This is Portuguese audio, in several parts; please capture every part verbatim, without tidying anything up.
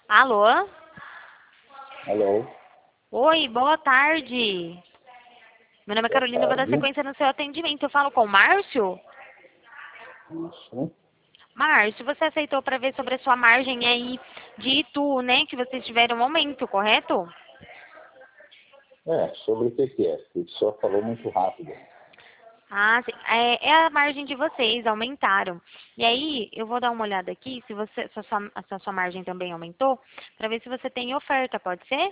Alô? Alô? Oi, boa tarde. Meu nome é Boa Carolina, eu vou dar tarde. sequência no seu atendimento. Eu falo com o Márcio? Isso. Márcio, você aceitou para ver sobre a sua margem aí de Itu, né? Que vocês tiveram um aumento, correto? É, sobre o que que é? Porque o senhor falou muito rápido. Ah, sim. É, é a margem de vocês, aumentaram. E aí, eu vou dar uma olhada aqui, se você, se a sua, se a sua margem também aumentou, para ver se você tem oferta, pode ser?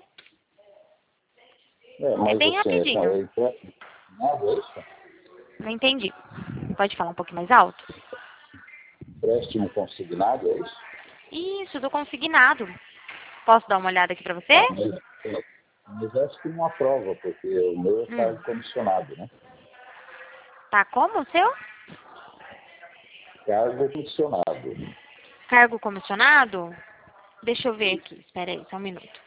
É, É mas bem assim, é, rapidinho. é empréstimo consignado, é isso? Não entendi. Pode falar um pouquinho mais alto? Empréstimo consignado, é isso? Isso, do consignado. Posso dar uma olhada aqui para você? Ah, mas, é, mas acho que não aprova, porque o meu é Hum. cargo comissionado, né? Tá como o seu? Cargo comissionado. Cargo comissionado? Deixa eu ver aqui. Espera aí, só um minuto.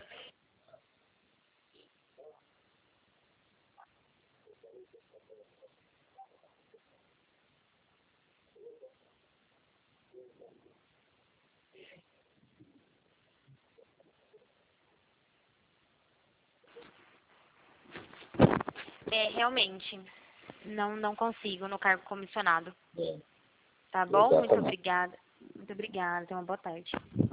É, realmente. Não, não consigo no cargo comissionado. É, Tá bom? Muito exatamente. obrigada. Muito obrigada. Tenha uma boa tarde.